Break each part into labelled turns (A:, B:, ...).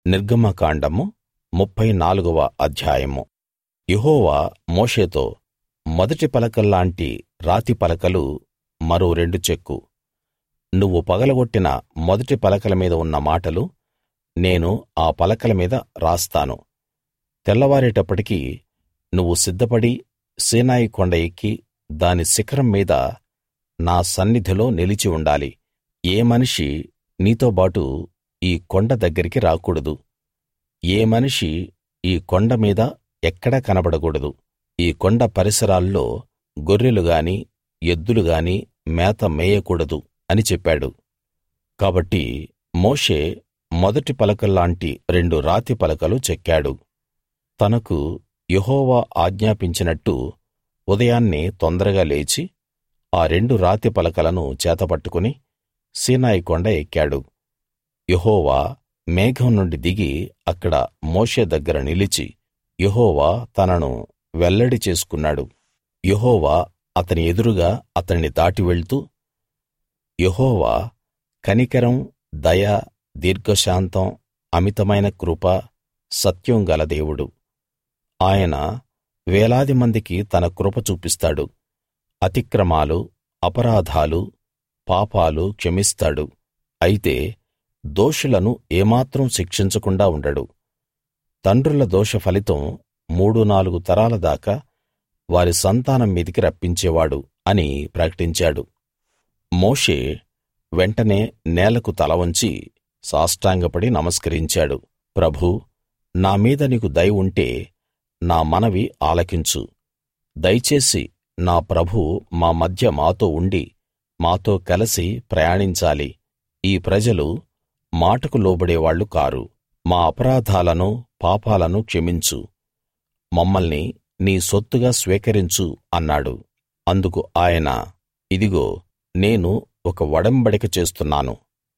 A: నిర్గమకాండము 34వ అధ్యాయము. యెహోవా మోషేతో, మొదటి పలకల్లాంటి రాతి పలకలు మరో 2 చెక్కు. నువ్వు పగలగొట్టిన మొదటి పలకల మీద ఉన్న మాటలు నేను ఆ పలకల మీద రాస్తాను. తెల్లవారేటప్పటికి నువ్వు సిద్ధపడి సీనాయి కొండ ఎక్కి దాని శిఖరం మీద నా సన్నిధిలో నిలిచి ఉండాలి. ఏ మనిషి నీతోబాటు ఈ కొండ దగ్గరికి రాకూడదు. ఏ మనిషి ఈ కొండ మీద ఎక్కడా కనబడకూడదు. ఈ కొండ పరిసరాల్లో గొర్రెలు గాని ఎద్దులు గాని మేత మేయకూడదు అని చెప్పాడు. కాబట్టి మోషే మొదటి పలకల్లాంటి 2 రాతి పలకలు చెక్కాడు. తనకు యెహోవా ఆజ్ఞాపించినట్టు ఉదయాన్నే తొందరగా లేచి ఆ 2 రాతి పలకలను చేతపట్టుకుని సీనాయి కొండ ఎక్కాడు. యెహోవా మేఘం నుండి దిగి అక్కడ మోషే దగ్గర నిలిచి యెహోవా తనను వెల్లడి చేసుకున్నాడు. యెహోవా అతని ఎదురుగా అతణ్ణి దాటి వెళ్తూ, యెహోవా కనికరం, దయ, దీర్ఘశాంతం, అమితమైన కృప, సత్యం గల దేవుడు. ఆయన వేలాది మందికి తన కృప చూపిస్తాడు. అతిక్రమాలు, అపరాధాలు, పాపాలు క్షమిస్తాడు. అయితే దోషులను ఏమాత్రం శిక్షించకుండా ఉండడు. తండ్రుల దోష ఫలితం 3-4 తరాల దాకా వారి సంతానం మీదికి రప్పించేవాడు అని ప్రకటించాడు. మోషే వెంటనే నేలకు తల వంచి సాష్టాంగపడి నమస్కరించాడు. ప్రభూ, నా మీద నీకు దయ ఉంటే నా మనవి ఆలకించు. దయచేసి నా ప్రభువు మా మధ్య మాతో ఉండి మాతో కలసి ప్రయాణించాలి. ఈ ప్రజలు మాటకు లోబడేవాళ్ళు కారు. మా అపరాధాలను, పాపాలను క్షమించు. మమ్మల్ని నీ సొత్తుగా స్వీకరించు అన్నాడు. అందుకు ఆయన, ఇదిగో నేను ఒక ఒడంబడిక చేస్తున్నాను.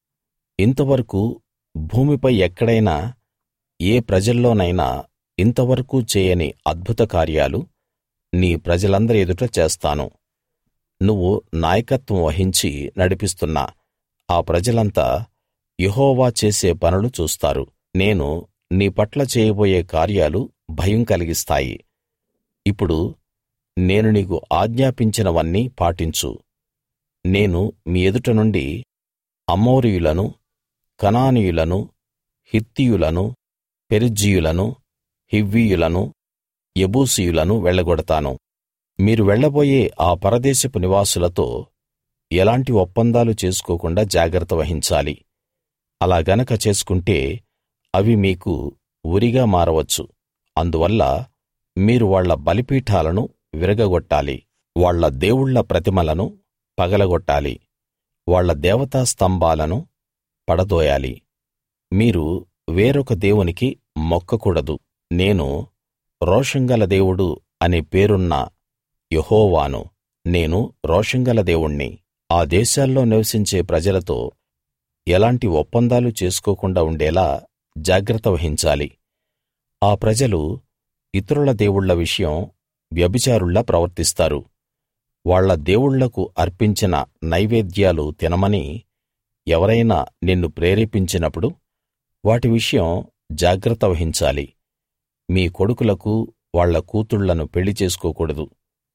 A: ఇంతవరకు భూమిపై ఎక్కడైనా ఏ ప్రజల్లోనైనా ఇంతవరకూ చేయని అద్భుత కార్యాలు నీ ప్రజలందరి ఎదుట చేస్తాను. నువ్వు నాయకత్వం వహించి నడిపిస్తున్న ఆ ప్రజలంతా యెహోవా చేసే పనులు చూస్తారు. నేను నీ పట్ల చేయబోయే కార్యాలు భయం కలిగిస్తాయి. ఇప్పుడు నేను నీకు ఆజ్ఞాపించినవన్నీ పాటించు. నేను మీ ఎదుట నుండి అమోరీయులను, కనానీయులను, హిత్తీయులను, పెరిజ్జీయులను, హివ్వీయులను, యెబూసీయులను వెళ్ళగొడతాను. మీరు వెళ్ళబోయే ఆ పరదేశపు నివాసులతో ఎలాంటి ఒప్పందాలు చేసుకోకుండా జాగ్రత్త వహించాలి. అలా గనక చేసుకుంటే అవి మీకు ఉరిగా మారవచ్చు. అందువల్ల మీరు వాళ్ళ బలిపీఠాలను విరగగొట్టాలి. వాళ్ళ దేవుళ్ళ ప్రతిమలను పగలగొట్టాలి. వాళ్ళ దేవతా స్తంభాలను పడదోయాలి. మీరు వేరొక దేవునికి మొక్కకూడదు. నేను రోషంగల దేవుడు అనే పేరున్న యెహోవాను. నేను రోషంగల దేవుణ్ణి. ఆ దేశాల్లో నివసించే ప్రజలతో ఎలాంటి ఒప్పందాలు చేసుకోకుండా ఉండేలా జాగ్రత్త వహించాలి. ఆ ప్రజలు ఇతరుల దేవుళ్ళ విషయం వ్యభిచారుల్లా ప్రవర్తిస్తారు. వాళ్ళ దేవుళ్ళకు అర్పించిన నైవేద్యాలు తినమని ఎవరైనా నిన్ను ప్రేరేపించినప్పుడు వాటి విషయం జాగ్రత్త వహించాలి. మీ కొడుకులకు వాళ్ళ కూతుళ్ళను పెళ్లి చేసుకోకూడదు.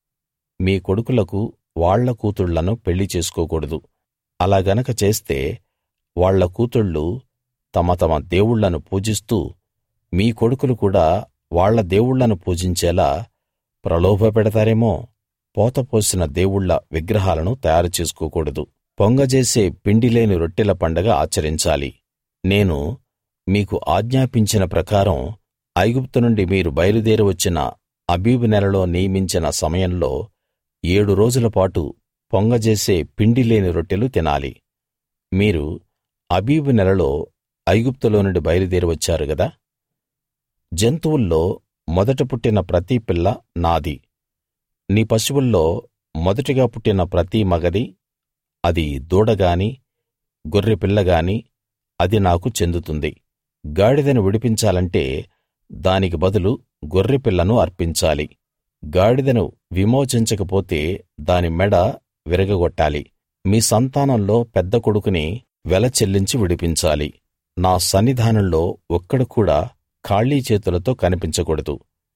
A: మీ కొడుకులకు వాళ్ళ కూతుళ్ళను పెళ్లి చేసుకోకూడదు. అలా గనక చేస్తే వాళ్ళ కూతుళ్ళు తమ తమ దేవుళ్ళను పూజిస్తూ మీ కొడుకులు కూడా వాళ్ళ దేవుళ్ళను పూజించేలా ప్రలోభపెడతారేమో. పోతపోసిన దేవుళ్ళ విగ్రహాలను తయారు చేసుకోకూడదు. పొంగజేసే పిండి లేని రొట్టెల పండగ ఆచరించాలి. నేను మీకు ఆజ్ఞాపించిన ప్రకారం ఐగుప్తు నుండి మీరు బయలుదేరి వచ్చిన అబీబు నెలలో నియమించిన సమయంలో 7 రోజుల పాటు పొంగజేసే పిండి లేని రొట్టెలు తినాలి. మీరు అబీబు నెలలో ఐగుప్తులో నుండి బయలుదేరి వచ్చారు గదా. జంతువుల్లో మొదట పుట్టిన ప్రతి పిల్ల నాది. నీ పశువుల్లో మొదటిగా పుట్టిన ప్రతి మగది, అది దూడగాని గొర్రెపిల్లగాని, అది నాకు చెందుతుంది. గాడిదను విడిపించాలంటే దానికి బదులు గొర్రెపిల్లను అర్పించాలి. గాడిదను విమోచించకపోతే దాని మెడ విరగగొట్టాలి. మీ సంతానంలో పెద్ద కొడుకుని వెల చెల్లించి విడిపించాలి. నా సన్నిధానంలో ఒక్కడు కూడా ఖాళీ చేతులతో కనిపించకూడదు.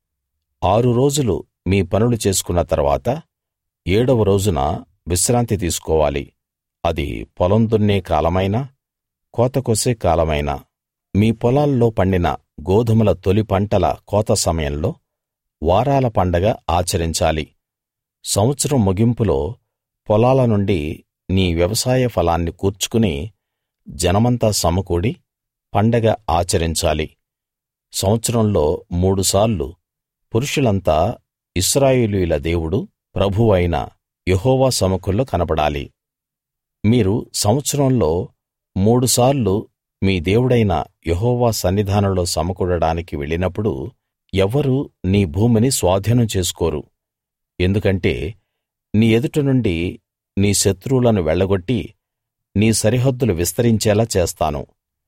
A: 6 రోజులు మీ పనులు చేసుకున్న తర్వాత 7వ రోజున విశ్రాంతి తీసుకోవాలి. అది పొలం దున్నే కాలమైనా, కోత కోసే కాలమైనా. మీ పొలాల్లో పండిన గోధుమల తొలి పంటల కోత సమయంలో వారాల పండగ ఆచరించాలి. సంవత్సరం ముగింపులో పొలాల నుండి నీ వ్యవసాయ ఫలాన్ని కూర్చుకుని జనమంతా సమకూడి పండగ ఆచరించాలి. సంవత్సరంలో 3 సార్లు పురుషులంతా ఇశ్రాయేలీయుల దేవుడు, ప్రభువు అయిన యెహోవా సముఖంలో కనపడాలి. మీరు సంవత్సరంలో 3 సార్లు మీ దేవుడైన యెహోవా సన్నిధానంలో సమకూడడానికి వెళ్ళినప్పుడు ఎవ్వరూ నీ భూమిని స్వాధీనం చేసుకోరు. ఎందుకంటే నీ ఎదుట నుండి నీ శత్రువులను వెళ్ళగొట్టి నీ సరిహద్దులు విస్తరించేలా చేస్తాను.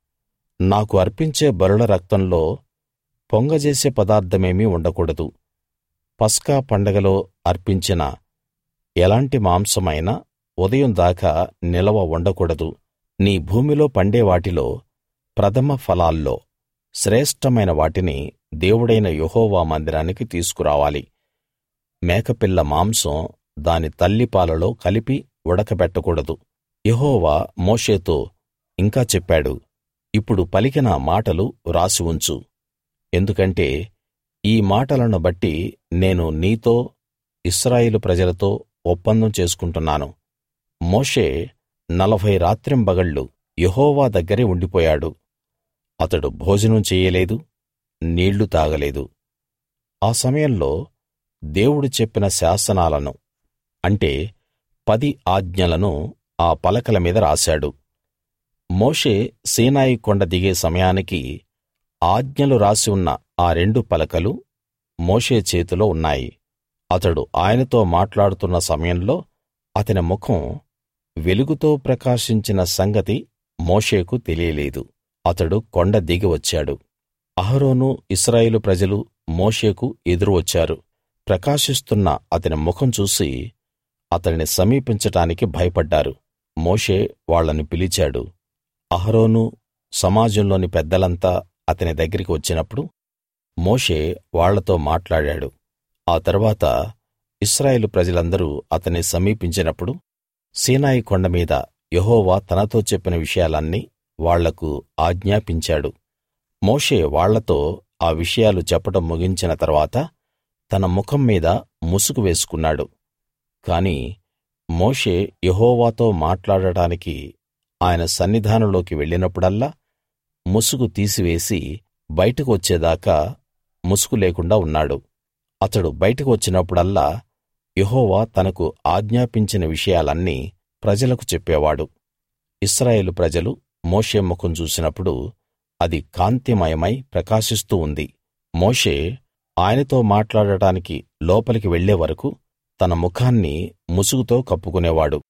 A: నాకు అర్పించే బలుల రక్తంలో పొంగజేసే పదార్థమేమీ ఉండకూడదు. పస్కా పండగలో అర్పించిన ఎలాంటి మాంసమైనా ఉదయం దాకా నిలవ ఉండకూడదు. నీ భూమిలో పండే వాటిలో ప్రథమ ఫలాల్లో శ్రేష్ఠమైన వాటిని దేవుడైన యెహోవా మందిరానికి తీసుకురావాలి. మేకపిల్ల మాంసం దాని తల్లిపాలలో కలిపి ఉడకబెట్టకూడదు. యెహోవా మోషేతో ఇంకా చెప్పాడు, ఇప్పుడు పలికిన మాటలు వ్రాసి ఉంచు. ఎందుకంటే ఈ మాటలను బట్టి నేను నీతో ఇశ్రాయేలు ప్రజలతో ఒప్పందం చేసుకుంటున్నాను. మోషే 40 రాత్రింబగళ్ళు యెహోవా దగ్గరే ఉండిపోయాడు. అతడు భోజనం చెయ్యలేదు, నీళ్లు తాగలేదు. ఆ సమయంలో దేవుడు చెప్పిన శాసనాలను, అంటే 10 ఆజ్ఞలను ఆ పలకల మీద రాశాడు. మోషే సీనాయి కొండ దిగే సమయానికి ఆజ్ఞలు రాసి ఉన్న ఆ 2 పలకలు మోషే చేతిలో ఉన్నాయి. అతడు ఆయనతో మాట్లాడుతున్న సమయంలో అతని ముఖం వెలుగుతో ప్రకాశించిన సంగతి మోషేకు తెలియలేదు. అతడు కొండ దిగి వచ్చాడు. అహరోను, ఇశ్రాయేలు ప్రజలు మోషేకు ఎదురు వచ్చారు. ప్రకాశిస్తున్న అతని ముఖం చూసి అతనిని సమీపించటానికి భయపడ్డారు. మోషే వాళ్ళను పిలిచాడు. అహరోను, సమాజంలోని పెద్దలంతా అతని దగ్గరికి వచ్చినప్పుడు మోషే వాళ్ళతో మాట్లాడాడు. ఆ తరువాత ఇశ్రాయేలు ప్రజలందరూ అతన్ని సమీపించినప్పుడు సీనాయి కొండ మీద యెహోవా తనతో చెప్పిన విషయాలన్నీ వాళ్లకు ఆజ్ఞాపించాడు. మోషే వాళ్ళతో ఆ విషయాలు చెప్పడం ముగించిన తర్వాత తన ముఖం మీద ముసుగు వేసుకున్నాడు. కాని మోషే యెహోవాతో మాట్లాడడానికి ఆయన సన్నిధానంలోకి వెళ్ళినప్పుడల్లా ముసుగు తీసివేసి బయటకు వచ్చేదాకా ముసుగు లేకుండా ఉన్నాడు. అతడు బయటకు వచ్చినప్పుడల్లా యెహోవా తనకు ఆజ్ఞాపించిన విషయాలన్నీ ప్రజలకు చెప్పేవాడు. ఇశ్రాయేలు ప్రజలు మోషే ముఖం చూసినప్పుడు అది కాంతిమయమై ప్రకాశిస్తూ ఉంది. మోషే ఆయనతో మాట్లాడటానికి లోపలికి వెళ్ళే వరకూ తన ముఖాన్ని ముసుగుతో కప్పుకునేవాడు.